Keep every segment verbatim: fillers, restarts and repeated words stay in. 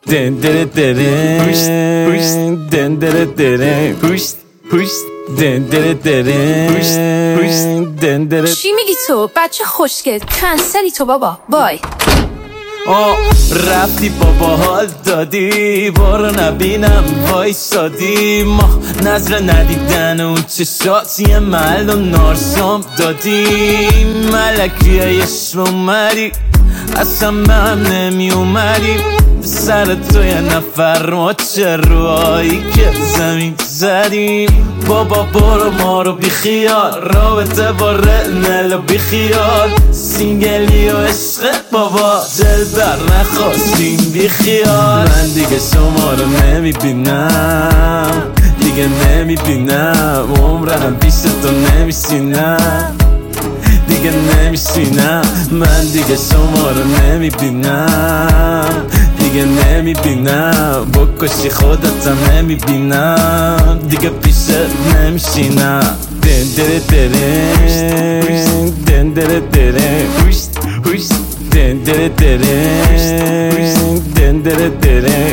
دن دره دره پوشت پوشت دن دره دره پوشت پوشت دن دره دره پوشت پوشت دن دره. چی میگی تو بچه خوشگل؟ کنسلی تو بابا. بای. آه رفتی بابا حال دادی بارو نبینم وایسادی ما نظر ندیدن اون چشاتی محل و نارسام دادی ملکی عشق اومدی اصلا به هم نمی اومدی سر تو یه نفر ما چه روهایی که زمین زدیم بابا برو ما رو بی خیال رابطه با رنل و بی خیال سینگلی و عشق بابا دل بر نخواستیم بی خیال من دیگه شما رو نمی بینم دیگه نمی بینم عمرم پیش تو نمی سینم دیگه نمیشینم من دیگه شما رو نمیبینم دیگه نمیبینم بکشی خودتم نمیبینم دیگه پیشت نمیشینم دن دره دره دن دره دره دن دره دره دن دره دره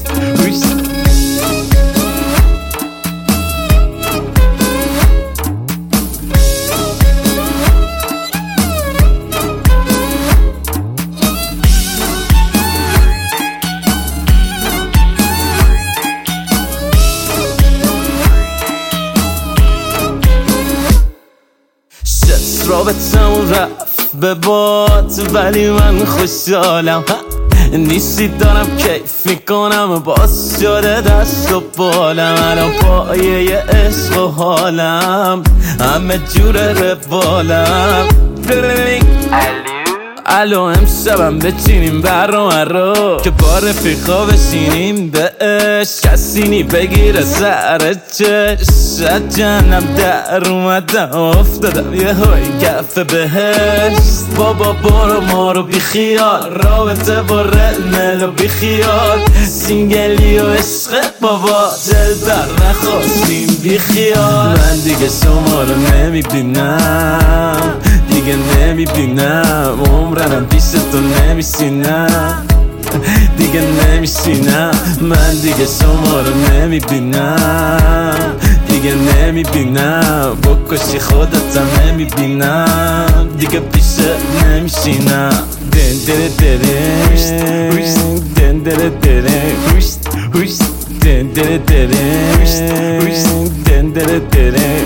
رابطمون رفت به باد ولی من خوشحالم نیستی دارم کیف میکنم باز شده دست و بالم الان پایه عشق و حالم همه جور روالم الو امشبم بچینیم برنامه رو که با رفیقا بشینیم به عشق کسینی بگیره سر چشم از جهنم در اومدم افتادم یه های کف بهشت بابا برو ما رو بی خیال رابطه با رنل و بی خیال سینگلی و عشق بابا دل بر نخواستیم بی خیال من دیگه شما رو نمیبینم دیگه نمیبینم عمرم پیش تو نمیشینم دیگه نمیشینم من دیگه شما رو نمیبینم دیگه نمیبینم بکشی خودتم نمیبینم دیگه پیشت نمیشینم دن دره دره دن دره دره دن دره دره دن دره دره.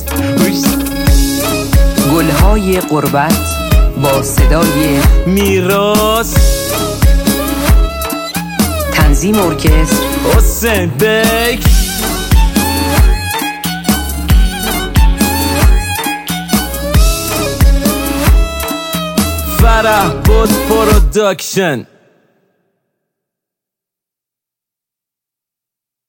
گلهای غربت با صدای میراث تنظیم ارکستر حسین بیگ فرح بود پروداکشن.